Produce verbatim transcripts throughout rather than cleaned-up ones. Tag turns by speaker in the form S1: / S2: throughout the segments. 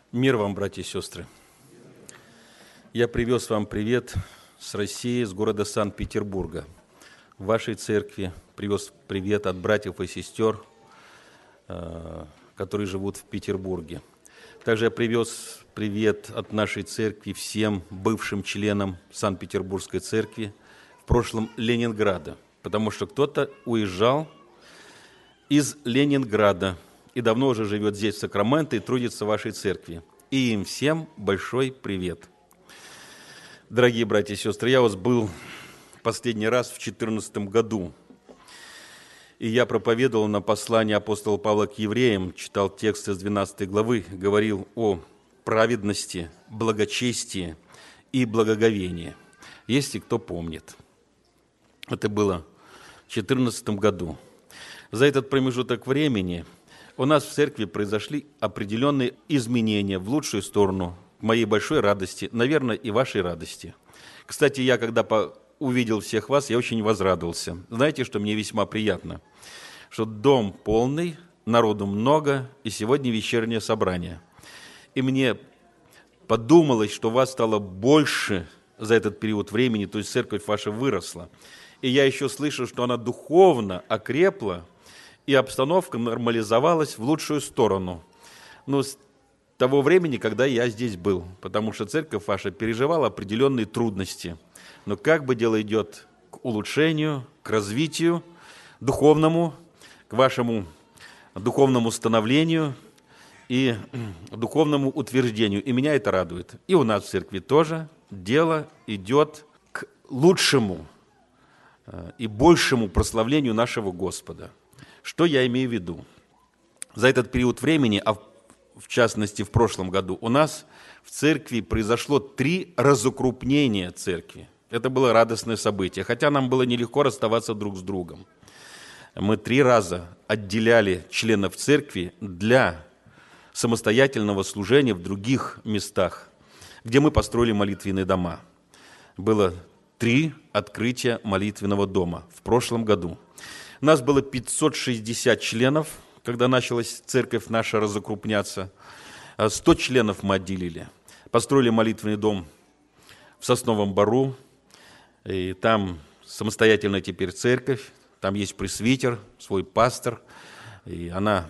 S1: Мир вам, братья и сестры. Я привез вам привет с России, с города Санкт-Петербурга. В вашей церкви привез привет от братьев и сестер, которые живут в Петербурге. Также я привез привет от нашей церкви всем бывшим членам Санкт-Петербургской церкви, в прошлом Ленинграда, потому что кто-то уезжал из Ленинграда и давно уже живет здесь, в Сакраменто, и трудится в вашей церкви. И им всем большой привет. Дорогие братья и сестры, я у вас был последний раз в две тысячи четырнадцатом году, и я проповедовал на послании апостола Павла к евреям, читал текст из двенадцатой главы, говорил о праведности, благочестии и благоговении, если кто помнит. Это было в две тысячи четырнадцатом году. За этот промежуток времени у нас в церкви произошли определенные изменения в лучшую сторону, к моей большой радости, наверное, и вашей радости. Кстати, я, когда увидел всех вас, я очень возрадовался. Знаете, что мне весьма приятно? Что дом полный, народу много, и сегодня вечернее собрание. И мне подумалось, что вас стало больше за этот период времени, то есть церковь ваша выросла. И я еще слышу, что она духовно окрепла, и обстановка нормализовалась в лучшую сторону. Ну, с того времени, когда я здесь был, потому что церковь ваша переживала определенные трудности. Но как бы дело идет к улучшению, к развитию духовному, к вашему духовному становлению и духовному утверждению. И меня это радует. И у нас в церкви тоже дело идет к лучшему и большему прославлению нашего Господа. Что я имею в виду? За этот период времени, а в частности в прошлом году, у нас в церкви произошло три разукрупнения церкви. Это было радостное событие, хотя нам было нелегко расставаться друг с другом. Мы три раза отделяли членов церкви для самостоятельного служения в других местах, где мы построили молитвенные дома. Было три открытия молитвенного дома в прошлом году. У нас было пятьсот шестьдесят членов, когда началась церковь наша разукрупняться. сто членов мы отделили. Построили молитвенный дом в Сосновом Бору. И там самостоятельная теперь церковь. Там есть пресвитер, свой пастор. И она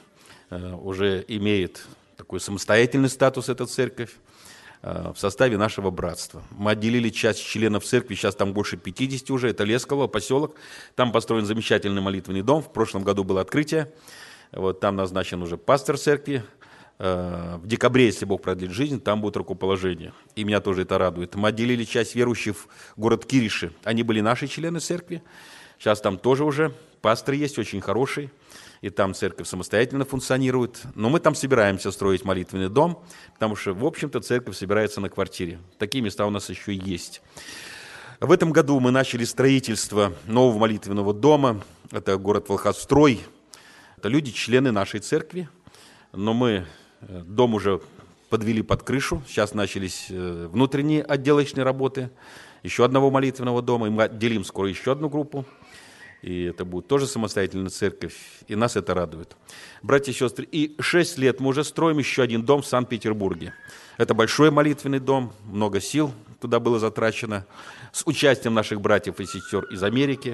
S1: уже имеет такой самостоятельный статус, эта церковь, в составе нашего братства. Мы отделили часть членов церкви, сейчас там больше пятидесяти уже, это Лесково, поселок. Там построен замечательный молитвенный дом, в прошлом году было открытие. Вот, там назначен уже пастор церкви. В декабре, если Бог продлит жизнь, там будет рукоположение. И меня тоже это радует. Мы отделили часть верующих в город Кириши. Они были наши члены церкви. Сейчас там тоже уже пастор есть, очень хороший. И там церковь самостоятельно функционирует. Но мы там собираемся строить молитвенный дом, потому что, в общем-то, церковь собирается на квартире. Такие места у нас еще есть. В этом году мы начали строительство нового молитвенного дома. Это город Волховстрой. Это люди, члены нашей церкви. Но мы дом уже подвели под крышу. Сейчас начались внутренние отделочные работы еще одного молитвенного дома. И мы отделим скоро еще одну группу. И это будет тоже самостоятельная церковь, и нас это радует. Братья и сестры, и шесть лет мы уже строим еще один дом в Санкт-Петербурге. Это большой молитвенный дом, много сил туда было затрачено, с участием наших братьев и сестер из Америки.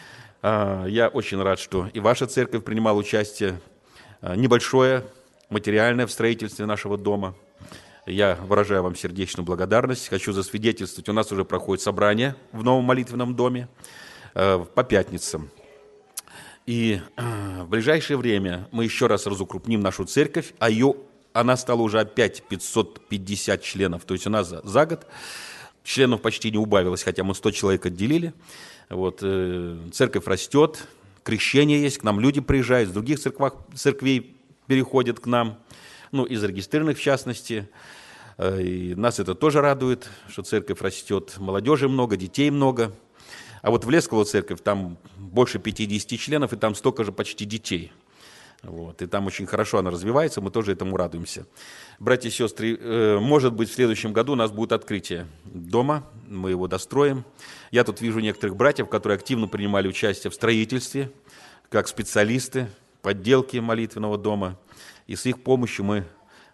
S1: Я очень рад, что и ваша церковь принимала участие небольшое, материальное в строительстве нашего дома. Я выражаю вам сердечную благодарность, хочу засвидетельствовать, у нас уже проходит собрание в новом молитвенном доме по пятницам. И в ближайшее время мы еще раз разукрупним нашу церковь, а ее, она стала уже опять пятьсот пятьдесят членов. То есть у нас за, за год членов почти не убавилось, хотя мы сто человек отделили. Вот, церковь растет, крещение есть, к нам люди приезжают, из других церквах, церквей переходят к нам, ну, из зарегистрированных в частности. И нас это тоже радует, что церковь растет, молодежи много, детей много. А вот в Лесково церковь, там больше пятидесяти членов, и там столько же почти детей. Вот, и там очень хорошо она развивается, мы тоже этому радуемся. Братья и сестры, может быть, в следующем году у нас будет открытие дома, мы его достроим. Я тут вижу некоторых братьев, которые активно принимали участие в строительстве, как специалисты, подделки молитвенного дома. И с их помощью мы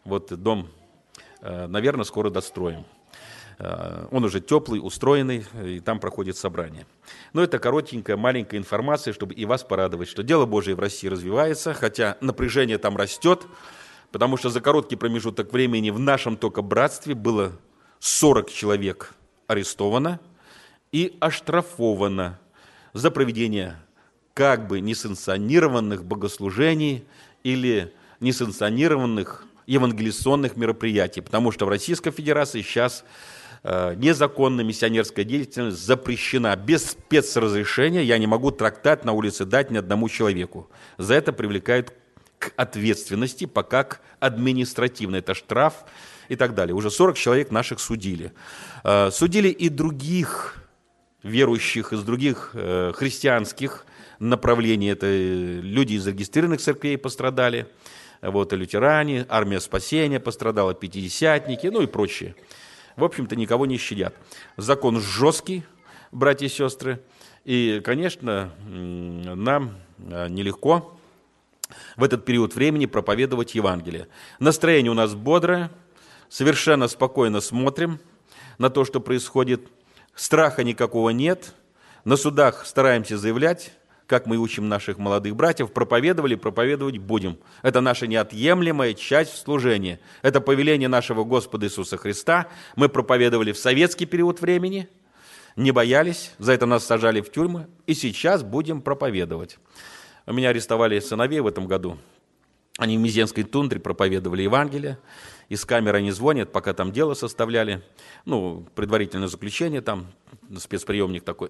S1: Вот дом, наверное, скоро достроим. Он уже теплый, устроенный, и там проходит собрание. Но это коротенькая, маленькая информация, чтобы и вас порадовать, что дело Божие в России развивается, хотя напряжение там растет, потому что за короткий промежуток времени в нашем только братстве было сорок человек арестовано и оштрафовано за проведение как бы несанкционированных богослужений или несанкционированных евангелизационных мероприятий, потому что в Российской Федерации сейчас э, незаконная миссионерская деятельность запрещена. Без спецразрешения я не могу трактат на улице дать ни одному человеку. За это привлекают к ответственности, пока к административной. Это штраф и так далее. Уже сорок человек наших судили. Э, судили и других верующих из других э, христианских направлений. Это люди из зарегистрированных церквей пострадали. Вот, и лютеране, армия спасения пострадала, пятидесятники, ну и прочие. В общем-то, никого не щадят. Закон жесткий, братья и сестры. И, конечно, нам нелегко в этот период времени проповедовать Евангелие. Настроение у нас бодрое, совершенно спокойно смотрим на то, что происходит. Страха никакого нет. На судах стараемся заявлять, как мы учим наших молодых братьев, проповедовали, проповедовать будем. Это наша неотъемлемая часть в служении. Это повеление нашего Господа Иисуса Христа. Мы проповедовали в советский период времени, не боялись, за это нас сажали в тюрьмы, и сейчас будем проповедовать. У меня арестовали сыновей в этом году. Они в Мизенской тундре проповедовали Евангелие. Из камеры они звонят, пока там дело составляли. Ну, предварительное заключение там, спецприемник такой.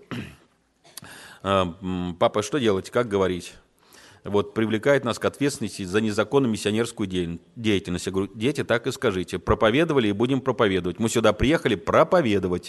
S1: Папа, что делать, как говорить? Вот, привлекает нас к ответственности за незаконную миссионерскую деятельность. Я говорю, дети, так и скажите. Проповедовали и будем проповедовать. Мы сюда приехали проповедовать.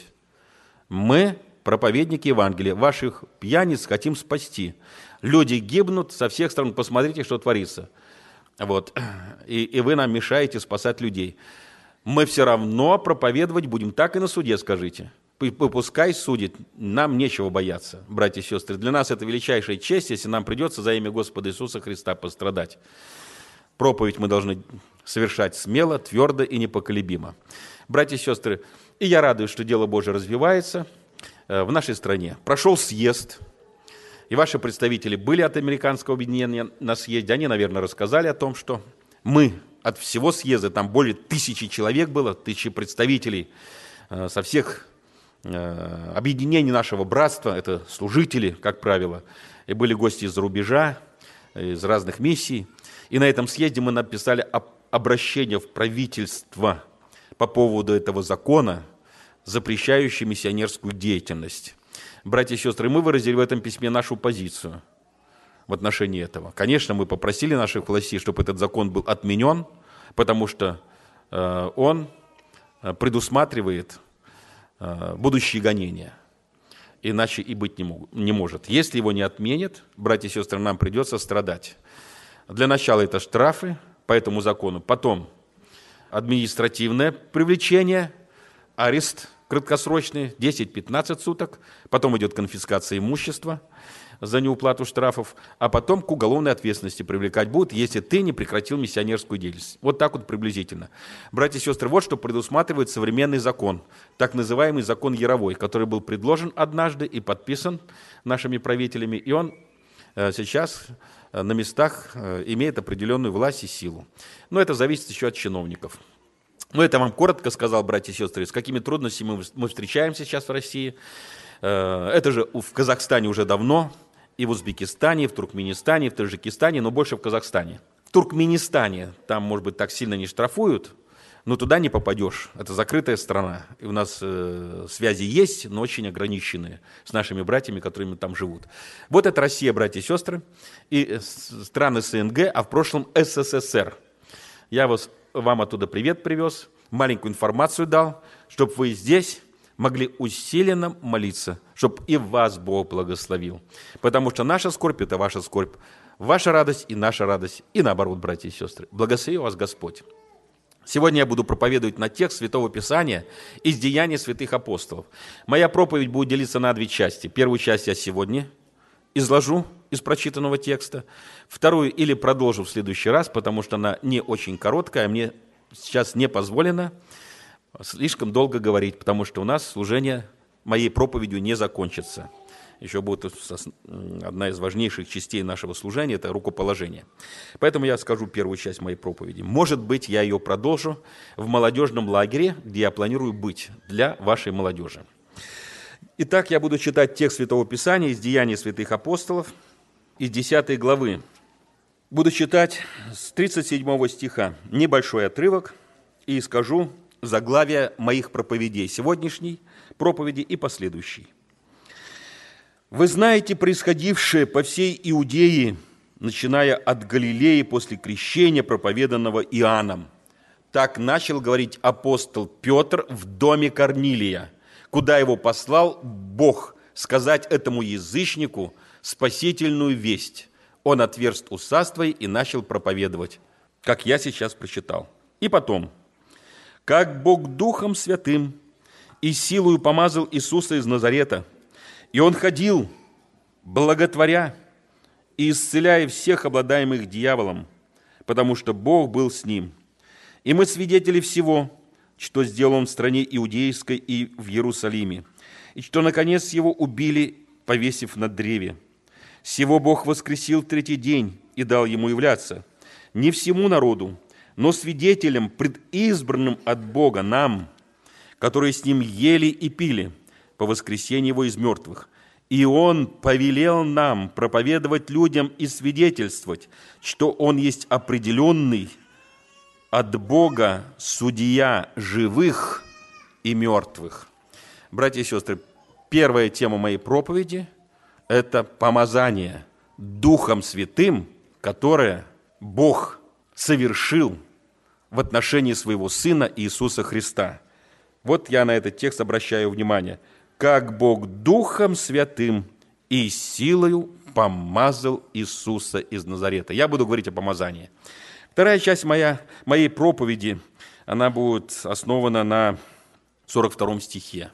S1: Мы проповедники Евангелия. Ваших пьяниц хотим спасти. Люди гибнут со всех сторон. Посмотрите, что творится. Вот. И, и вы нам мешаете спасать людей. Мы все равно проповедовать будем. Так и на суде скажите. Пускай судит, нам нечего бояться, братья и сестры. Для нас это величайшая честь, если нам придется за имя Господа Иисуса Христа пострадать. Проповедь мы должны совершать смело, твердо и непоколебимо. Братья и сестры, и я радуюсь, что дело Божие развивается в нашей стране. Прошел съезд, и ваши представители были от американского объединения на съезде. Они, наверное, рассказали о том, что мы от всего съезда, там более тысячи человек было, тысячи представителей со всех объединений нашего братства, это служители, как правило, и были гости из-за рубежа, из разных миссий. И на этом съезде мы написали обращение в правительство по поводу этого закона, запрещающий миссионерскую деятельность. Братья и сестры, мы выразили в этом письме нашу позицию в отношении этого. Конечно, мы попросили наших властей, чтобы этот закон был отменен, потому что э, он предусматривает будущие гонения. Иначе и быть не, могут, не может. Если его не отменят, братья и сестры, нам придется страдать. Для начала это штрафы по этому закону. Потом административное привлечение, арест краткосрочный, десять-пятнадцать суток. Потом идет конфискация имущества за неуплату штрафов, а потом к уголовной ответственности привлекать будут, если ты не прекратил миссионерскую деятельность. Вот так вот приблизительно. Братья и сестры, вот что предусматривает современный закон, так называемый закон Яровой, который был предложен однажды и подписан нашими правителями, и он сейчас на местах имеет определенную власть и силу. Но это зависит еще от чиновников. Но это вам коротко сказал, братья и сестры, с какими трудностями мы встречаемся сейчас в России. Это же в Казахстане уже давно, и в Узбекистане, и в Туркменистане, и в Таджикистане, но больше в Казахстане. В Туркменистане там, может быть, так сильно не штрафуют, но туда не попадешь. Это закрытая страна. И у нас э, связи есть, но очень ограниченные с нашими братьями, которыми там живут. Вот это Россия, братья и сестры, и страны СНГ, а в прошлом СССР. Я вас, вам оттуда привет привез, маленькую информацию дал, чтобы вы здесь могли усиленно молиться, чтобы и вас Бог благословил. Потому что наша скорбь – это ваша скорбь, ваша радость и наша радость, и наоборот, братья и сестры. Благослови вас Господь. Сегодня я буду проповедовать на текст Святого Писания из Деяний святых апостолов. Моя проповедь будет делиться на две части. Первую часть я сегодня изложу из прочитанного текста. Вторую или продолжу в следующий раз, потому что она не очень короткая, а мне сейчас не позволено слишком долго говорить, потому что у нас служение моей проповедью не закончится. Еще будет одна из важнейших частей нашего служения – это рукоположение. Поэтому я скажу первую часть моей проповеди. Может быть, я ее продолжу в молодежном лагере, где я планирую быть для вашей молодежи. Итак, я буду читать текст Святого Писания из Деяний святых апостолов, из десятой главы. Буду читать с тридцать седьмого стиха небольшой отрывок и скажу заглавие моих проповедей, сегодняшней проповеди и последующей. «Вы знаете происходившее по всей Иудее, начиная от Галилеи после крещения, проповеданного Иоанном». Так начал говорить апостол Петр в доме Корнилия, куда его послал Бог сказать этому язычнику спасительную весть. Он отверз уста свои и начал проповедовать, как я сейчас прочитал. И потом, как Бог Духом Святым и силою помазал Иисуса из Назарета, и Он ходил, благотворя и исцеляя всех обладаемых дьяволом, потому что Бог был с ним. И мы свидетели всего, что сделал Он в стране Иудейской и в Иерусалиме, и что, наконец, Его убили, повесив на древе. Сего Бог воскресил в третий день и дал Ему являться, не всему народу, но свидетелям, предизбранным от Бога, нам, которые с Ним ели и пили по воскресению Его из мертвых. И Он повелел нам проповедовать людям и свидетельствовать, что Он есть определенный от Бога судья живых и мертвых». Братья и сестры, первая тема моей проповеди – это помазание Духом Святым, которое Бог совершил в отношении Своего Сына Иисуса Христа. Вот я на этот текст обращаю внимание. «Как Бог Духом Святым и силою помазал Иисуса из Назарета». Я буду говорить о помазании. Вторая часть моя, моей проповеди, она будет основана на сорок втором стихе.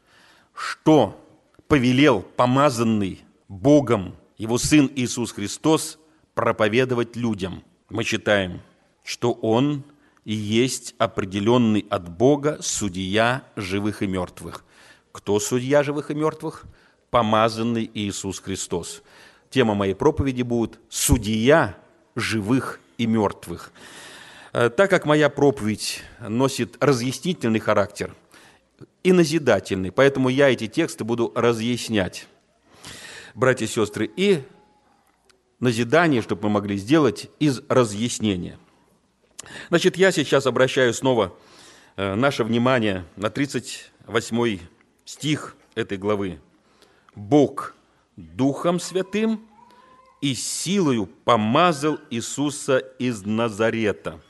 S1: Что повелел помазанный Богом Его Сын Иисус Христос проповедовать людям? Мы читаем, что Он и есть определенный от Бога судья живых и мертвых. Кто судья живых и мертвых? Помазанный Иисус Христос. Тема моей проповеди будет «Судья живых и мертвых». Так как моя проповедь носит разъяснительный характер и назидательный, поэтому я эти тексты буду разъяснять, братья и сестры, и назидание, чтобы мы могли сделать из разъяснения. Значит, я сейчас обращаю снова наше внимание на тридцать восьмой стих этой главы. «Бог Духом Святым и силою помазал Иисуса из Назарета».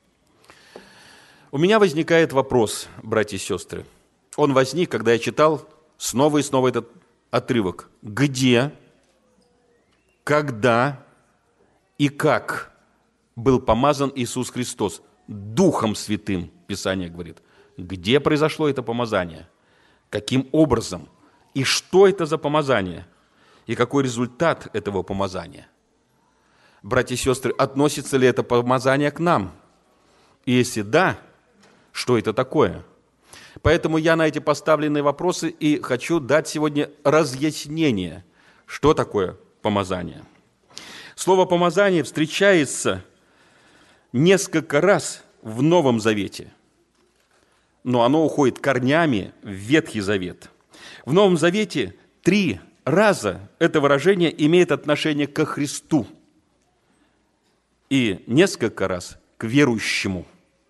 S1: У меня возникает вопрос, братья и сестры. Он возник, когда я читал снова и снова этот отрывок. Где, когда и как был помазан Иисус Христос? Духом Святым, Писание говорит. Где произошло это помазание? Каким образом? И что это за помазание? И какой результат этого помазания? Братья и сестры, относится ли это помазание к нам? И если да, что это такое? Поэтому я на эти поставленные вопросы и хочу дать сегодня разъяснение, что такое помазание. Слово «помазание» встречается несколько раз в Новом Завете, но оно уходит корнями в Ветхий Завет. В Новом Завете три раза это выражение имеет отношение ко Христу и несколько раз к верующему.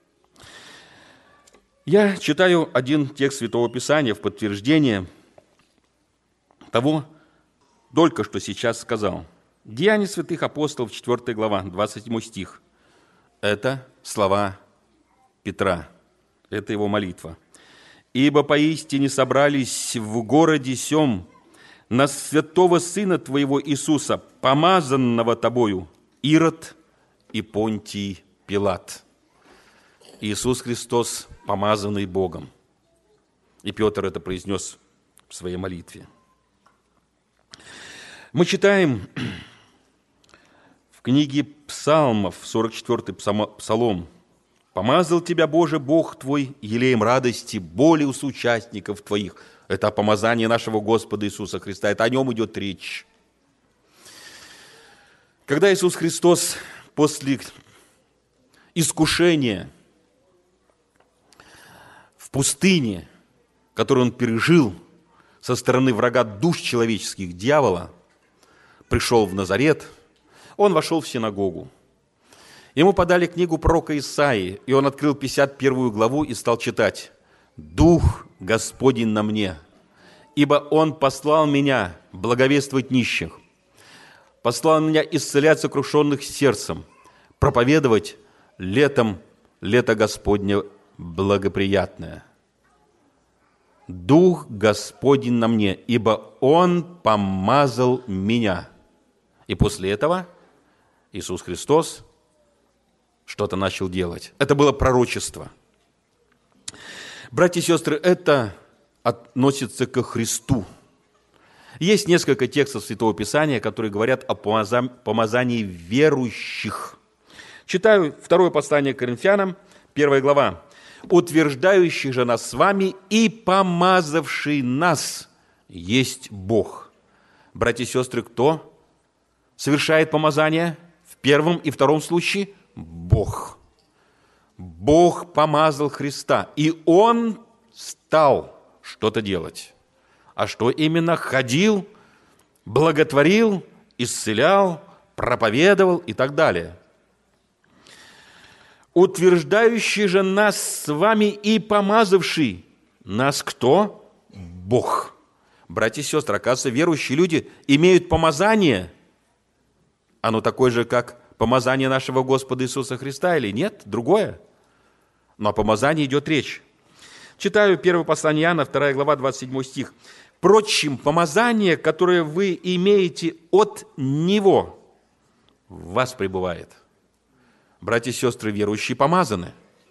S1: Я читаю один текст Святого Писания в подтверждение того, только что сейчас сказал. Деяния святых апостолов, четвёртая глава, двадцать седьмой стих. Это слова Петра, это его молитва. «Ибо поистине собрались в городе сем на святого Сына Твоего Иисуса, помазанного Тобою, Ирод и Понтий Пилат». Иисус Христос, помазанный Богом. И Петр это произнес в своей молитве. Мы читаем в книге Псалмов, сорок четвёртый псалом, помазал тебя, Боже, Бог твой, елеем радости, боли у соучастников твоих. Это помазание нашего Господа Иисуса Христа, это о нем идет речь. Когда Иисус Христос после искушения в пустыне, которое Он пережил со стороны врага душ человеческих, дьявола, пришел в Назарет, Он вошел в синагогу. Ему подали книгу пророка Исаии, и он открыл пятьдесят первую главу и стал читать. «Дух Господень на мне, ибо Он послал меня благовествовать нищих, послал меня исцелять сокрушенных сердцем, проповедовать летом лето Господне благоприятное. Дух Господень на мне, ибо Он помазал меня». И после этого Иисус Христос что-то начал делать. Это было пророчество. Братья и сестры, это относится ко Христу. Есть несколько текстов Святого Писания, которые говорят о помазании верующих. Читаю второе послание к Коринфянам, первая глава. «Утверждающий же нас с вами и помазавший нас есть Бог». Братья и сестры, кто совершает помазание в первом и втором случае? Бог. Бог помазал Христа, и Он стал что-то делать. А что именно? Ходил, благотворил, исцелял, проповедовал и так далее. «Утверждающий же нас с вами и помазавший нас кто? Бог». Братья и сестры, оказывается, верующие люди имеют помазание. Оно такое же, как помазание нашего Господа Иисуса Христа или нет? Другое. Но о помазании идет речь. Читаю первое послание Иоанна, вторая глава, двадцать седьмой стих. «Впрочем, помазание, которое вы имеете от Него, в вас пребывает». Братья и сестры, верующие помазаны.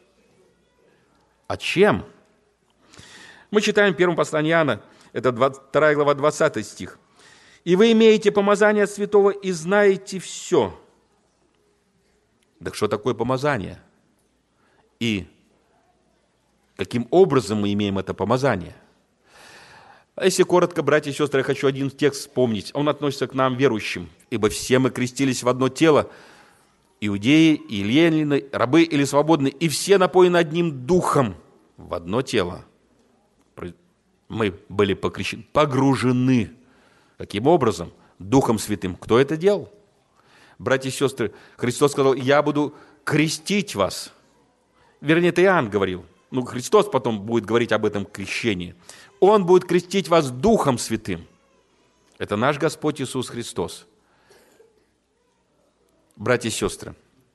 S1: А чем? Мы читаем в первом послании Иоанна, это вторая глава, двадцатый стих. «И вы имеете помазание от святого и знаете все». Так что такое помазание? И каким образом мы имеем это помазание? А если коротко, братья и сестры, я хочу один текст вспомнить. Он относится к нам, верующим. «Ибо все мы крестились в одно тело, иудеи и еленины, рабы или свободные, и все напоены одним духом в одно тело». Мы были покрещены, погружены. Каким образом? Духом Святым. Кто это делал? Братья и сестры, Христос сказал: «Я буду крестить вас». Вернее, это Иоанн говорил. Ну, Христос потом будет говорить об этом крещении. Он будет крестить вас Духом Святым. Это наш Господь Иисус Христос. Братья и сестры,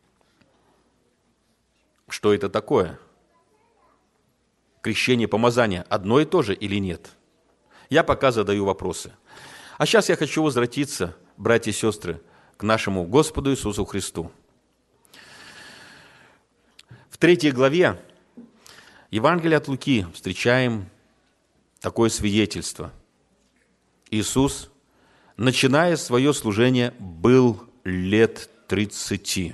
S1: что это такое? Крещение, помазание одно и то же или нет? Я пока задаю вопросы. А сейчас я хочу возвратиться, братья и сестры, к нашему Господу Иисусу Христу. В третьей главе Евангелия от Луки встречаем такое свидетельство. Иисус, начиная свое служение, был лет тридцати.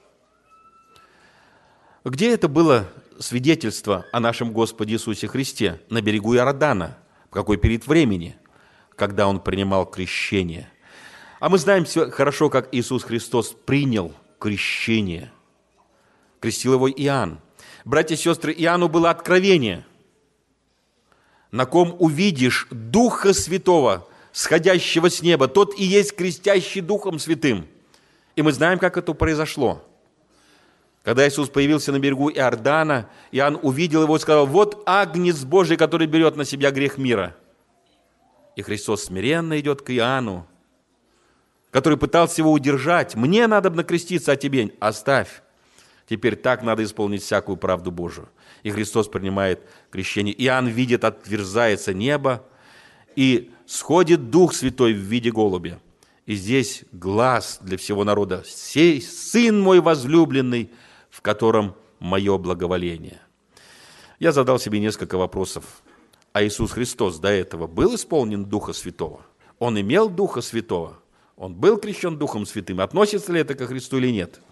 S1: Где это было свидетельство о нашем Господе Иисусе Христе? На берегу Иордана. В какой период времени? Когда Он принимал крещение. А мы знаем все хорошо, как Иисус Христос принял крещение. Крестил его Иоанн. Братья и сестры, Иоанну было откровение. На ком увидишь Духа Святого, сходящего с неба, тот и есть крестящий Духом Святым. И мы знаем, как это произошло. Когда Иисус появился на берегу Иордана, Иоанн увидел его и сказал: «Вот Агнец Божий, который берет на себя грех мира». И Христос смиренно идет к Иоанну, который пытался его удержать. «Мне надо накреститься, а тебе оставь. Теперь так надо исполнить всякую правду Божию». И Христос принимает крещение. Иоанн видит, отверзается небо, и сходит Дух Святой в виде голубя. И здесь глас для всего народа: «Сей Сын мой возлюбленный, в котором мое благоволение». Я задал себе несколько вопросов. А Иисус Христос до этого был исполнен Духа Святого? Он имел Духа Святого? Он был крещен Духом Святым? Относится ли это ко Христу или нет?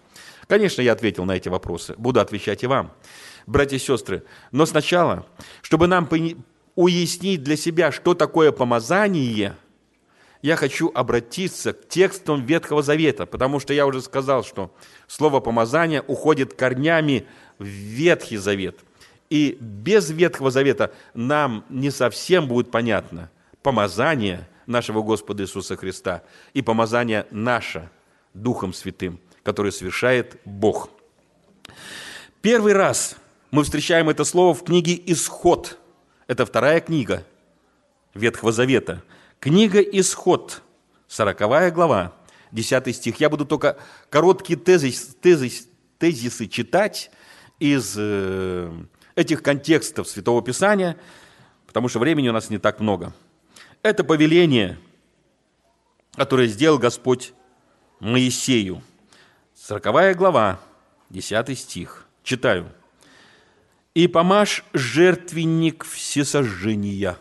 S1: Конечно, я ответил на эти вопросы. Буду отвечать и вам, братья и сестры. Но сначала, чтобы нам уяснить для себя, что такое помазание, я хочу обратиться к текстам Ветхого Завета, потому что я уже сказал, что слово «помазание» уходит корнями в Ветхий Завет. И без Ветхого Завета нам не совсем будет понятно помазание нашего Господа Иисуса Христа и помазание наше Духом Святым, который совершает Бог. Первый раз мы встречаем это слово в книге «Исход». Это вторая книга Ветхого Завета. Книга «Исход», сороковая глава, десятый стих. Я буду только короткие тезис, тезис, тезисы читать из э, этих контекстов Святого Писания, потому что времени у нас не так много. Это повеление, которое сделал Господь Моисею. сороковая глава, десятый стих. Читаю. «И помажь жертвенник всесожжения».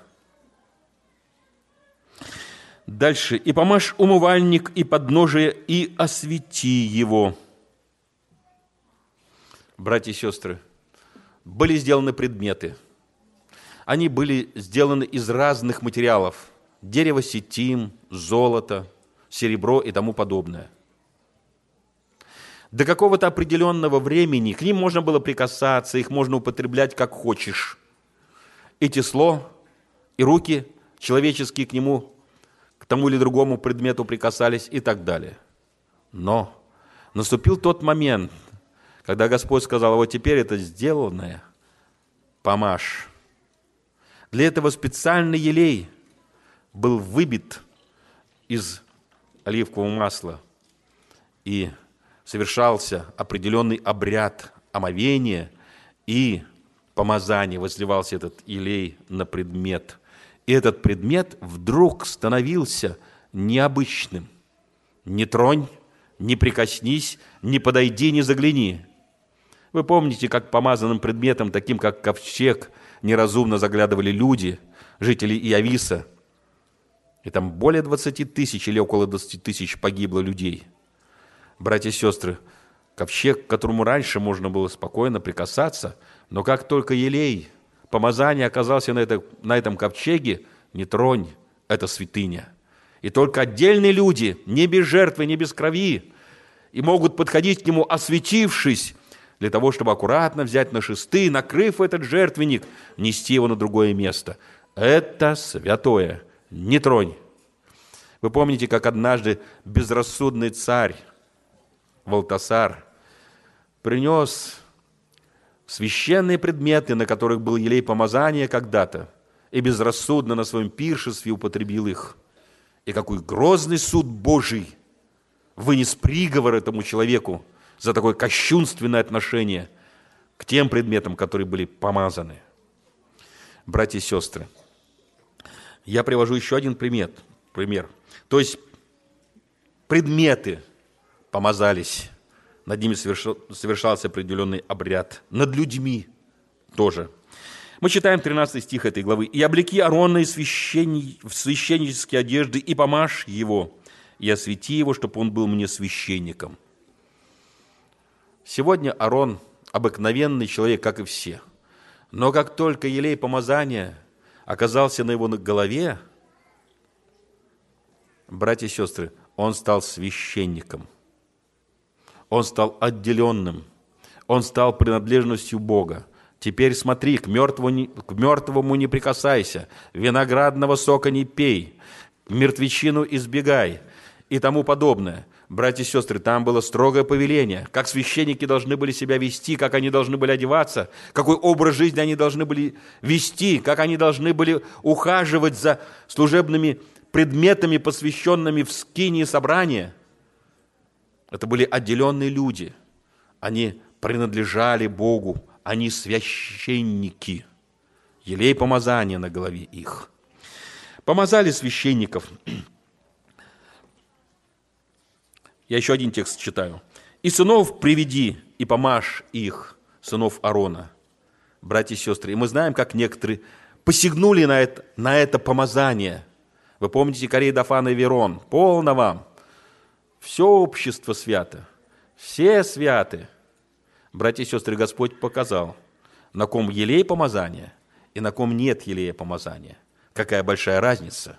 S1: Дальше. «И помажь умывальник и подножие, и освети его». Братья и сестры, были сделаны предметы. Они были сделаны из разных материалов. Дерево ситим, золото, серебро и тому подобное. До какого-то определенного времени к ним можно было прикасаться, их можно употреблять как хочешь. И тесло, и руки человеческие к нему, к тому или другому предмету прикасались и так далее. Но наступил тот момент, когда Господь сказал: вот теперь это сделанное помажь. Для этого специальный елей был выбит из оливкового масла, и совершался определенный обряд омовения и помазания, возливался этот елей на предмет. И этот предмет вдруг становился необычным. Не тронь, не прикоснись, не подойди, не загляни. Вы помните, как помазанным предметом, таким как ковчег, неразумно заглядывали люди, жители Иависа, и там более двадцати тысяч или около двадцати тысяч погибло людей. Братья и сестры, ковчег, к которому раньше можно было спокойно прикасаться, но как только елей, помазание оказался на, это, на этом ковчеге, не тронь, это святыня. И только отдельные люди, не без жертвы, не без крови, и могут подходить к нему, осветившись, для того, чтобы аккуратно взять на шесты, накрыв этот жертвенник, нести его на другое место. Это святое, не тронь. Вы помните, как однажды безрассудный царь Валтасар принес священные предметы, на которых был елей помазания когда-то, и безрассудно на своем пиршестве употребил их. И какой грозный суд Божий вынес приговор этому человеку за такое кощунственное отношение к тем предметам, которые были помазаны. Братья и сестры, я привожу еще один пример. пример. То есть предметы помазались, над ними совершался определенный обряд, над людьми тоже. Мы читаем тринадцатый стих этой главы. «И облеки Аарона в священнические одежды, и помажь его, и освети его, чтобы он был мне священником». Сегодня Аарон обыкновенный человек, как и все. Но как только елей помазания оказался на его голове, братья и сестры, он стал священником. Он стал отделенным. Он стал принадлежностью Бога. Теперь смотри, к мертвому, к мертвому не прикасайся, виноградного сока не пей, мертвечину избегай и тому подобное. Братья и сестры, там было строгое повеление, как священники должны были себя вести, как они должны были одеваться, какой образ жизни они должны были вести, как они должны были ухаживать за служебными предметами, посвященными в скинии собрания. Это были отделенные люди. Они принадлежали Богу. Они священники. Елей помазания на голове их. Помазали священников. Я еще один текст читаю. «И сынов приведи, и помажь их, сынов Аарона». Братья и сестры, и мы знаем, как некоторые посягнули на это, на это помазание. Вы помните Корей, Дафан и Верон? Полно вам. Все общество свято. Все святы. Братья и сестры, Господь показал, на ком елей помазания и на ком нет елея помазания. Какая большая разница.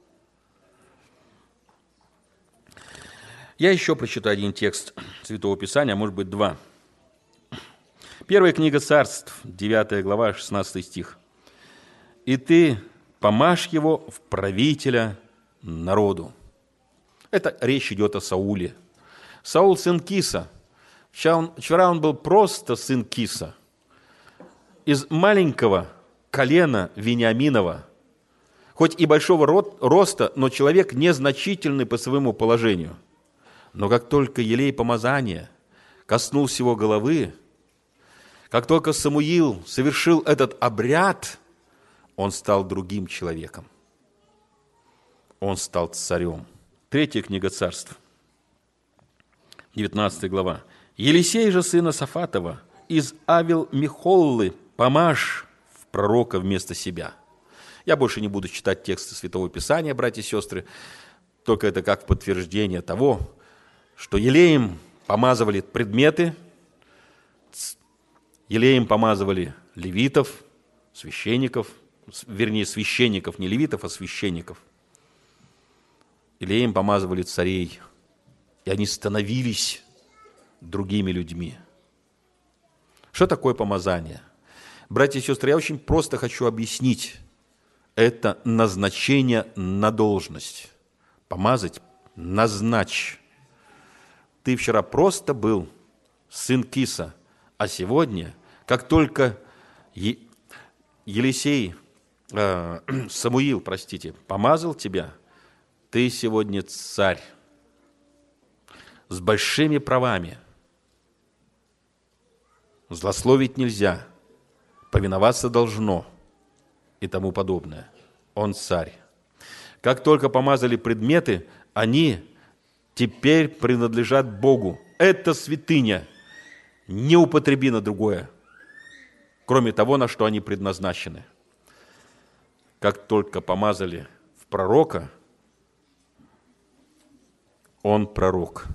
S1: Я еще прочитаю один текст Святого Писания, а может быть два. Первая книга Царств, девятая глава, шестнадцатый стих. «И ты помажь его в правителя народу». Это речь идет о Сауле. Саул – сын Киса. Вчера он, вчера он был просто сын Киса. Из маленького колена Вениаминова, хоть и большого роста, но человек незначительный по своему положению. Но как только елей помазания коснулся его головы, как только Самуил совершил этот обряд, он стал другим человеком. Он стал царем. Третья книга Царств, девятнадцатая глава. «Елисей же, сына Сафатова, из Авел-Михоллы помажь в пророка вместо себя». Я больше не буду читать тексты Святого Писания, братья и сестры, только это как подтверждение того, что елеем помазывали предметы, елеем помазывали левитов, священников, вернее, священников, не левитов, а священников. Елеем помазывали царей, и они становились другими людьми. Что такое помазание? Братья и сестры, я очень просто хочу объяснить. Это назначение на должность. Помазать – назначь. Ты вчера просто был сын Киса, а сегодня, как только Е- Елисей, э, Самуил, простите, помазал тебя, ты сегодня царь с большими правами. Злословить нельзя, повиноваться должно и тому подобное. Он царь. Как только помазали предметы, они теперь принадлежат Богу. Это святыня. Не употреби на другое, кроме того, на что они предназначены. Как только помазали в пророка, он пророк.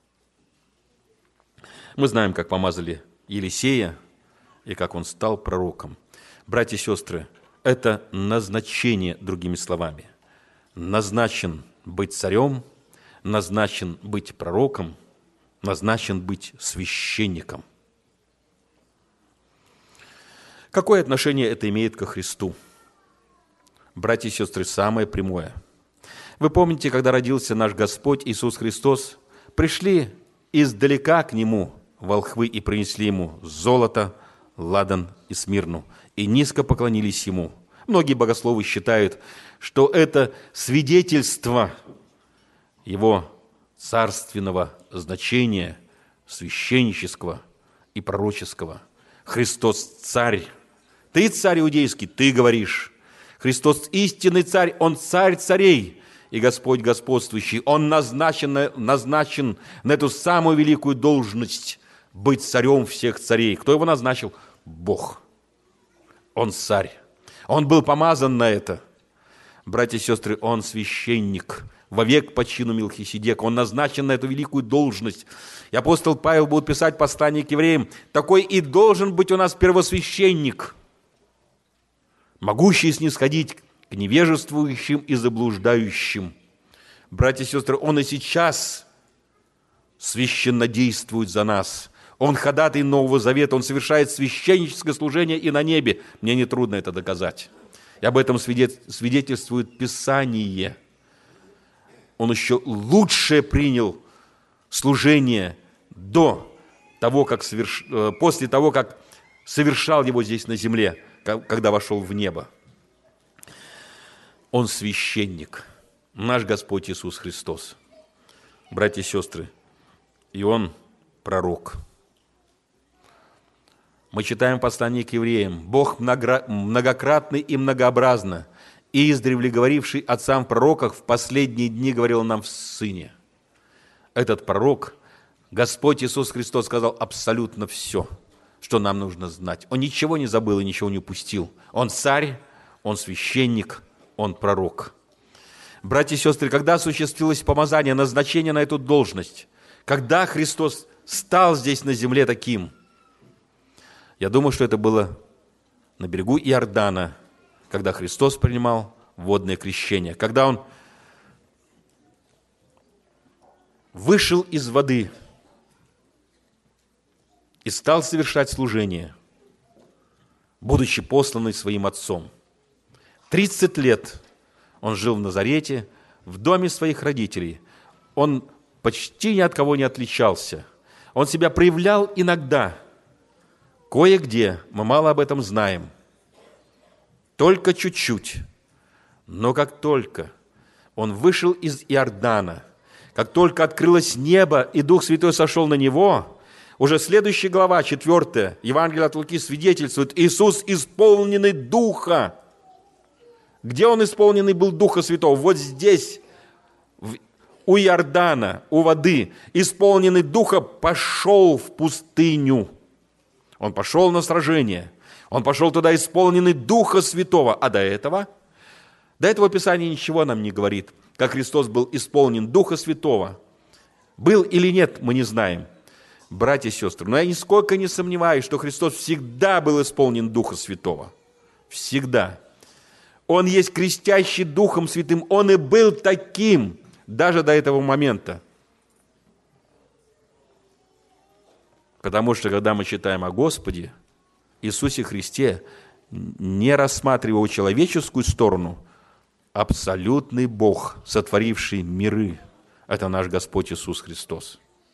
S1: Мы знаем, как помазали Елисея и как он стал пророком. Братья и сестры, это назначение, другими словами. Назначен быть царем, назначен быть пророком, назначен быть священником. Какое отношение это имеет ко Христу? Братья и сестры, самое прямое. Вы помните, когда родился наш Господь Иисус Христос, пришли издалека к Нему волхвы и принесли Ему золото, ладан и смирну, и низко поклонились Ему. Многие богословы считают, что это свидетельство Его царственного значения, священнического и пророческого. Христос царь. Ты царь иудейский, ты говоришь. Христос истинный царь, Он царь царей и Господь господствующий. Он назначен, назначен на эту самую великую должность быть царем всех царей. Кто его назначил? Бог. Он царь. Он был помазан на это. Братья и сестры, он священник, вовек по чину Мелхиседека. Он назначен на эту великую должность. И апостол Павел будет писать послание к евреям: такой и должен быть у нас первосвященник, могущий снисходить к невежествующим и заблуждающим. Братья и сестры, он и сейчас священно действует за нас. Он ходатай Нового Завета, он совершает священническое служение и на небе. Мне нетрудно это доказать. И об этом свидетельствует Писание. Он еще лучшее принял служение до того, как соверш... после того, как совершал его здесь на земле, когда вошел в небо. Он священник, наш Господь Иисус Христос. Братья и сестры, и Он пророк. Мы читаем послание к евреям: Бог многократно и многообразно, и издревле говоривший отцам в пророках, в последние дни говорил нам в Сыне. Этот пророк, Господь Иисус Христос, сказал абсолютно все, что нам нужно знать. Он ничего не забыл и ничего не упустил. Он царь, Он священник, Он пророк. Братья и сестры, когда осуществилось помазание, назначение на эту должность, когда Христос стал здесь на земле таким? Я думаю, что это было на берегу Иордана, когда Христос принимал водное крещение, когда Он вышел из воды и стал совершать служение, будучи посланный своим Отцом. Тридцать лет Он жил в Назарете, в доме своих родителей. Он почти ни от кого не отличался. Он себя проявлял иногда. Кое-где, мы мало об этом знаем. Только чуть-чуть. Но как только Он вышел из Иордана, как только открылось небо, и Дух Святой сошел на Него, уже следующая глава, четвертая, Евангелие от Луки свидетельствует, Иисус, исполненный Духа. Где Он исполненный был Духа Святого? Вот здесь, у Иордана, у воды, исполненный Духа, пошел в пустыню. Он пошел на сражение. Он пошел туда, исполненный Духа Святого. А до этого? До этого Писание ничего нам не говорит, как Христос был исполнен Духа Святого. Был или нет, мы не знаем, братья и сестры. Но я нисколько не сомневаюсь, что Христос всегда был исполнен Духа Святого. Всегда. Он есть крестящий Духом Святым. Он и был таким даже до этого момента. Потому что, когда мы читаем о Господе, Иисусе Христе, не рассматривая человеческую сторону, абсолютный Бог, сотворивший миры, это наш Господь Иисус Христос.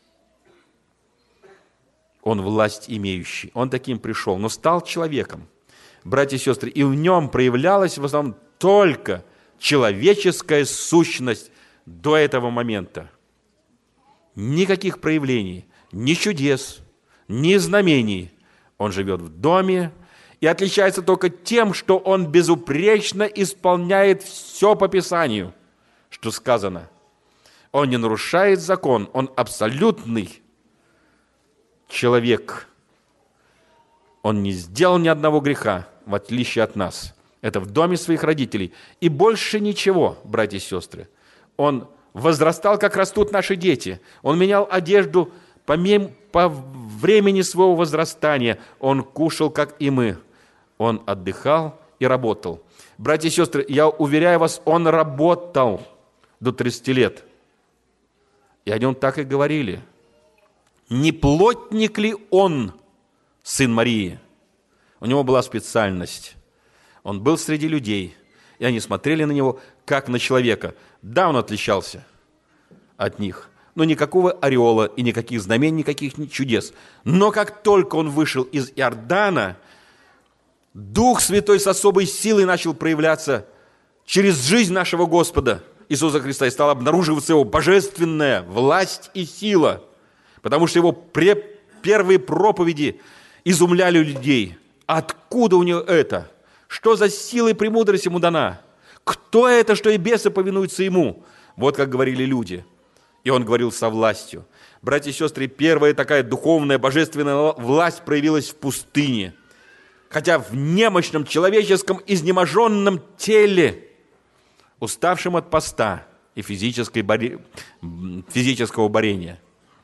S1: Он власть имеющий. Он таким пришел, но стал человеком. Братья и сестры, и в нем проявлялась в основном только человеческая сущность до этого момента. Никаких проявлений, ни чудес, ни знамений. Он живет в доме и отличается только тем, что он безупречно исполняет все по Писанию, что сказано. Он не нарушает закон, он абсолютный человек. Он не сделал ни одного греха, в отличие от нас. Это в доме своих родителей. И больше ничего, братья и сестры. Он возрастал, как растут наши дети. Он менял одежду по, мем... по времени своего возрастания. Он кушал, как и мы. Он отдыхал и работал. Братья и сестры, я уверяю вас, он работал до тридцати лет. И о нем так и говорили. Не плотник ли он, сын Марии? У него была специальность. Он был среди людей, и они смотрели на него, как на человека. Да, он отличался от них, но никакого ореола и никаких знамений, никаких чудес. Но как только он вышел из Иордана, Дух Святой с особой силой начал проявляться через жизнь нашего Господа Иисуса Христа, и стала обнаруживаться Его божественная власть и сила, потому что Его первые проповеди изумляли людей. Откуда у Него это? Что за сила и премудрость Ему дана? Кто это, что и бесы повинуются Ему? Вот как говорили люди. И Он говорил со властью. Братья и сестры, первая такая духовная, божественная власть проявилась в пустыне. Хотя в немощном, человеческом, изнеможенном теле, уставшем от поста и физической боре... физического борения.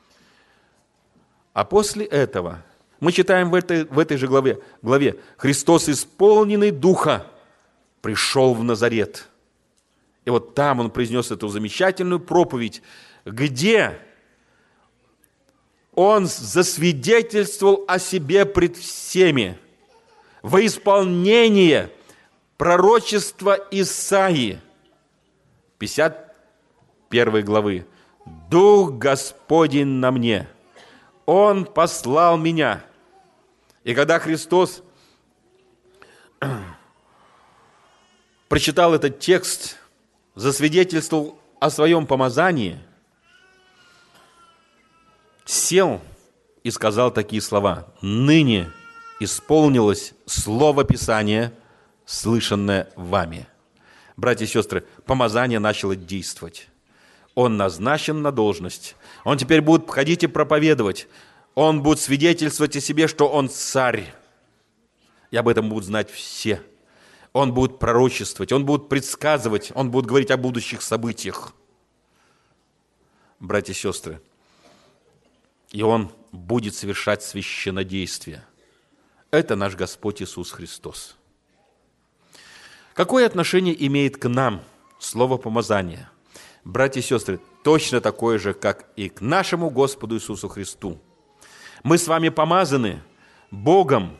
S1: А после этого мы читаем в этой, в этой же главе, главе, Христос, исполненный Духа, пришел в Назарет. И вот там Он произнес эту замечательную проповедь, где Он засвидетельствовал о себе пред всеми во исполнение пророчества Исаии, пятьдесят первой главы. «Дух Господень на мне, Он послал меня». И когда Христос прочитал этот текст, засвидетельствовал о своем помазании, сел и сказал такие слова: «Ныне исполнилось слово Писания, слышанное вами». Братья и сестры, помазание начало действовать. Он назначен на должность. Он теперь будет ходить и проповедовать. Он будет свидетельствовать о себе, что он царь. И об этом будут знать все. Он будет пророчествовать, он будет предсказывать, он будет говорить о будущих событиях. Братья и сестры, и Он будет совершать священнодействие. Это наш Господь Иисус Христос. Какое отношение имеет к нам слово помазание? Братья и сестры, точно такое же, как и к нашему Господу Иисусу Христу. Мы с вами помазаны Богом.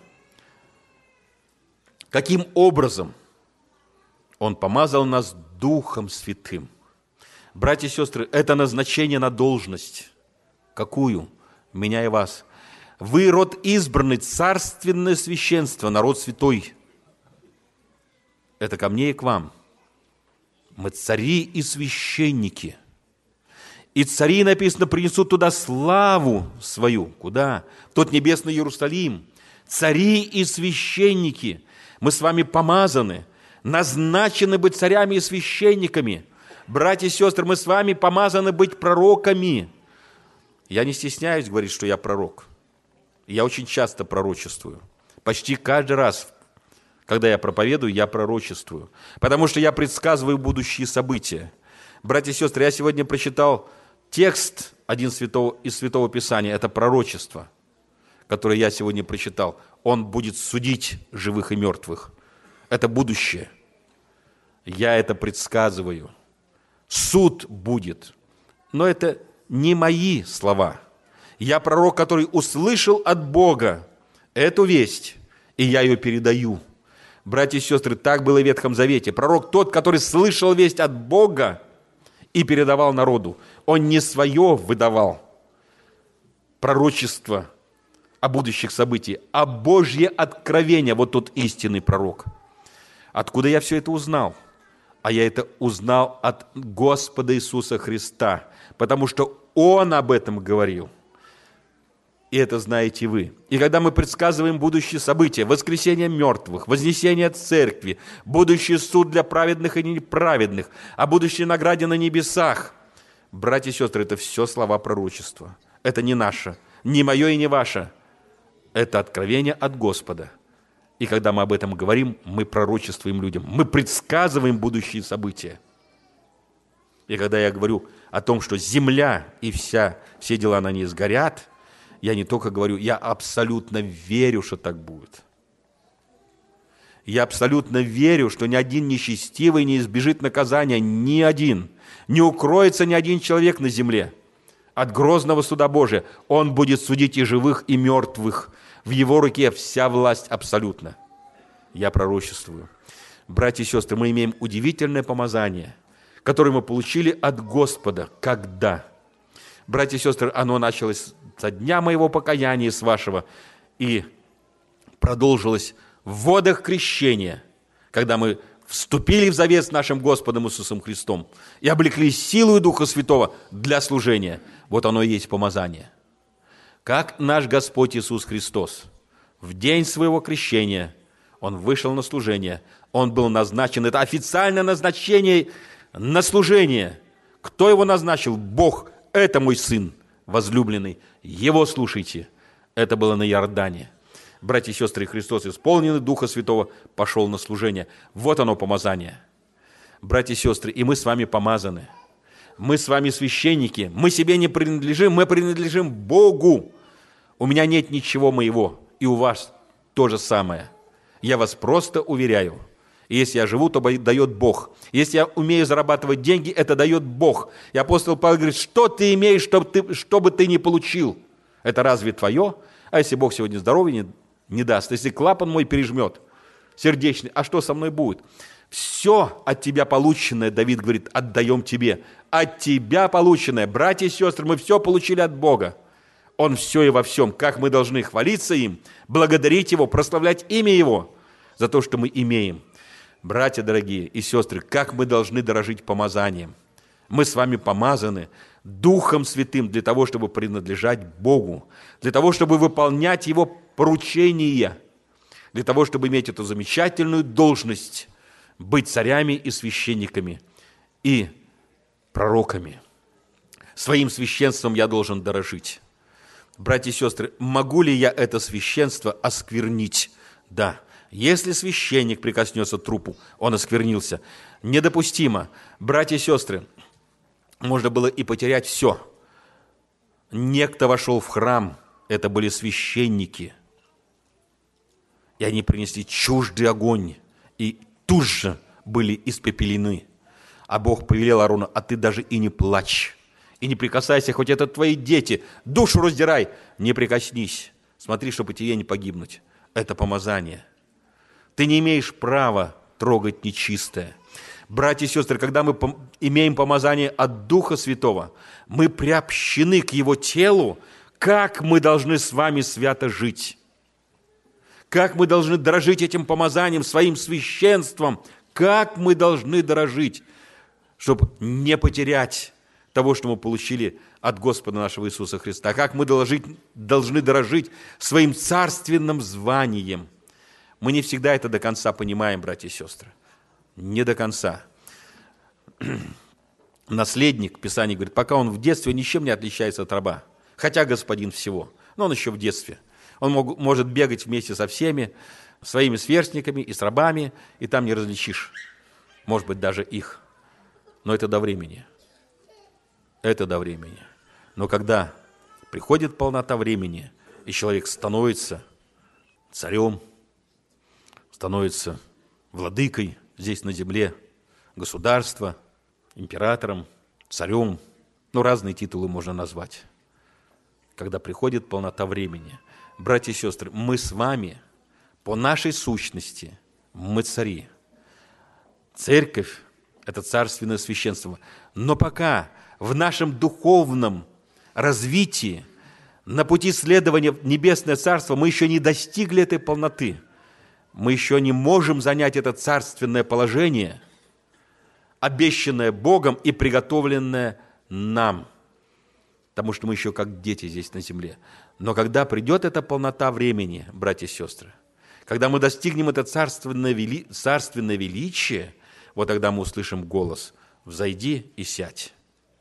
S1: Каким образом? Он помазал нас Духом Святым. Братья и сестры, это назначение на должность. Какую? Меня и вас. Вы род избранный, царственное священство, народ святой. Это ко мне и к вам. Мы цари и священники. И цари, написано, принесут туда славу свою. Куда? В тот небесный Иерусалим. Цари и священники. Мы с вами помазаны, назначены быть царями и священниками. Братья и сестры, мы с вами помазаны быть пророками. Я не стесняюсь говорить, что я пророк. Я очень часто пророчествую. Почти каждый раз, когда я проповедую, я пророчествую. Потому что я предсказываю будущие события. Братья и сестры, я сегодня прочитал текст один святого, из Святого Писания. Это пророчество, которое я сегодня прочитал. Он будет судить живых и мертвых. Это будущее. Я это предсказываю. Суд будет. Но это не мои слова. Я пророк, который услышал от Бога эту весть, и я ее передаю. Братья и сестры, так было в Ветхом Завете. Пророк тот, который слышал весть от Бога и передавал народу. Он не свое выдавал, пророчество о будущих событиях, а Божье откровение. Вот тот истинный пророк. Откуда я все это узнал? А я это узнал от Господа Иисуса Христа, потому что Он об этом говорил. И это знаете вы. И когда мы предсказываем будущие события, воскресение мертвых, вознесение церкви, будущий суд для праведных и неправедных, о будущей награде на небесах, братья и сестры, это все слова пророчества. Это не наше, не мое и не ваше. Это откровение от Господа. И когда мы об этом говорим, мы пророчествуем людям, мы предсказываем будущие события. И когда я говорю о том, что земля и вся, все дела на ней сгорят, я не только говорю, я абсолютно верю, что так будет. Я абсолютно верю, что ни один нечестивый не избежит наказания, ни один. Не укроется ни один человек на земле от грозного суда Божия. Он будет судить и живых, и мертвых. В его руке вся власть абсолютно. Я пророчествую. Братья и сестры, мы имеем удивительное помазание, которое мы получили от Господа. Когда? Братья и сестры, оно началось со дня моего покаяния с вашего и продолжилось в водах крещения, когда мы вступили в завет с нашим Господом Иисусом Христом и облекли силу Духа Святого для служения. Вот оно и есть помазание. Как наш Господь Иисус Христос в день своего крещения, Он вышел на служение, Он был назначен, это официальное назначение на служение. Кто его назначил? Бог. Это мой Сын возлюбленный, Его слушайте. Это было на Иордане. Братья и сестры, Христос, исполненный Духа Святого, пошел на служение. Вот оно помазание. Братья и сестры, и мы с вами помазаны. Мы с вами священники. Мы себе не принадлежим, мы принадлежим Богу. У меня нет ничего моего, и у вас то же самое. Я вас просто уверяю. И если я живу, то дает Бог. Если я умею зарабатывать деньги, это дает Бог. И апостол Павел говорит, что ты имеешь, чтобы ты, чтобы ты не получил? Это разве твое? А если Бог сегодня здоровья не, не даст, если клапан мой пережмет, сердечный, а что со мной будет? Все от тебя полученное, Давид говорит, отдаем тебе. От тебя полученное. Братья и сестры, мы все получили от Бога. Он все и во всем. Как мы должны хвалиться им, благодарить Его, прославлять имя Его за то, что мы имеем. Братья дорогие и сестры, как мы должны дорожить помазанием. Мы с вами помазаны Духом Святым для того, чтобы принадлежать Богу, для того, чтобы выполнять Его поручения, для того, чтобы иметь эту замечательную должность, быть царями и священниками и пророками. Своим священством я должен дорожить. Братья и сестры, могу ли я это священство осквернить? Да. Если священник прикоснется к трупу, он осквернился. Недопустимо. Братья и сестры, можно было и потерять все. некто вошел в храм, это были священники, и они принесли чуждый огонь, и тут же были испепелены. А Бог повелел Аарону: а ты даже и не плачь, и не прикасайся, хоть это твои дети, душу раздирай, не прикоснись. Смотри, чтобы тебе не погибнуть. Это помазание. Ты не имеешь права трогать нечистое. Братья и сестры, когда мы имеем помазание от Духа Святого, мы приобщены к Его телу, как мы должны с вами свято жить. Как мы должны дорожить этим помазанием, своим священством. Как мы должны дорожить, чтобы не потерять того, что мы получили от Господа нашего Иисуса Христа. Как мы должны, должны дорожить своим царственным званием. Мы не всегда это до конца понимаем, братья и сестры. Не до конца. Наследник, Писание говорит, пока он в детстве, ничем не отличается от раба. Хотя господин всего, но он еще в детстве. Он мог, может бегать вместе со всеми, своими сверстниками и с рабами, и там не различишь, может быть, даже их. Но это до времени. Это до времени. Но когда приходит полнота времени, и человек становится царем, становится владыкой здесь на земле, государства, императором, царем, ну, разные титулы можно назвать. Когда приходит полнота времени. Братья и сестры, мы с вами, по нашей сущности, мы цари. Церковь – это царственное священство. Но пока в нашем духовном развитии, на пути следования в Небесное Царство, мы еще не достигли этой полноты. Мы еще не можем занять это царственное положение, обещанное Богом и приготовленное нам, потому что мы еще как дети здесь на земле. Но когда придет эта полнота времени, братья и сестры, когда мы достигнем это царственное, вели... царственное величие, вот тогда мы услышим голос: «Взойди и сядь.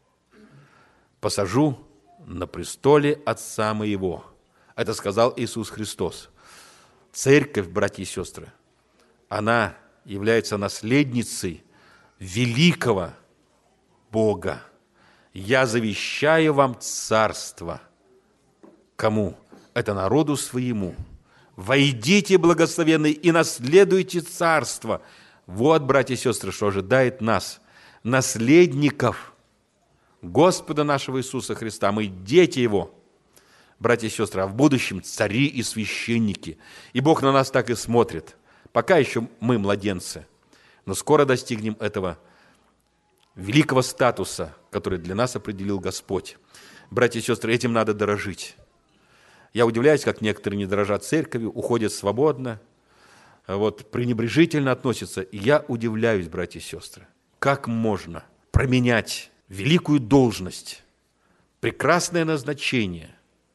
S1: Посажу на престоле Отца моего». Это сказал Иисус Христос. Церковь, братья и сестры, она является наследницей великого Бога. «Я завещаю вам царство». Кому? Это народу своему. «Войдите, благословенные, и наследуйте царство». Вот, братья и сестры, что ожидает нас, наследников Господа нашего Иисуса Христа. Мы дети Его, братья и сестры, а в будущем цари и священники. И Бог на нас так и смотрит. Пока еще мы младенцы, но скоро достигнем этого великого статуса, который для нас определил Господь. Братья и сестры, этим надо дорожить. Я удивляюсь, как некоторые не дорожат церковью, уходят свободно, вот, пренебрежительно относятся. И я удивляюсь, братья и сестры, как можно променять великую должность, прекрасное назначение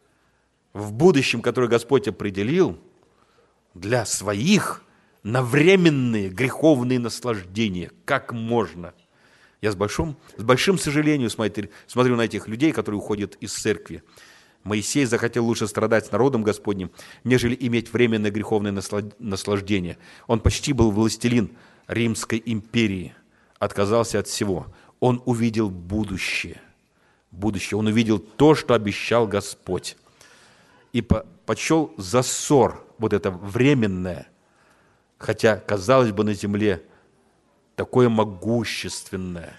S1: в будущем, которое Господь определил, для своих на временные греховные наслаждения. Как можно? Я с большим, с большим сожалением смотрю, смотрю на этих людей, которые уходят из церкви. Моисей захотел лучше страдать с народом Господним, нежели иметь временное греховное наслаждение. Он почти был властелин Римской империи, отказался от всего. Он увидел будущее. Будущее. Он увидел то, что обещал Господь. И почел за ссор вот это временное, хотя, казалось бы, на земле такое могущественное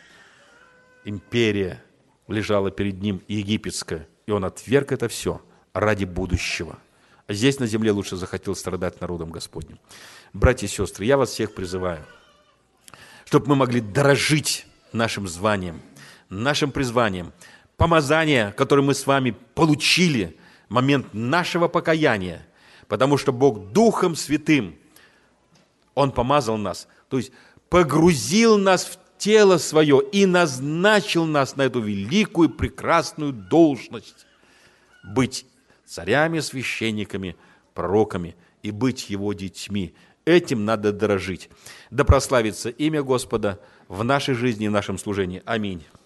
S1: империя лежала перед ним, египетская, и он отверг это все ради будущего. А здесь на земле лучше захотел страдать народом Господним. Братья и сестры, я вас всех призываю, чтобы мы могли дорожить нашим званием, нашим призванием, помазание, которое мы с вами получили в момент нашего покаяния, потому что Бог Духом Святым, Он помазал нас, то есть погрузил нас в тело свое и назначил нас на эту великую, прекрасную должность быть царями, священниками, пророками и быть Его детьми. Этим надо дорожить. Да прославится имя Господа в нашей жизни и в нашем служении. Аминь.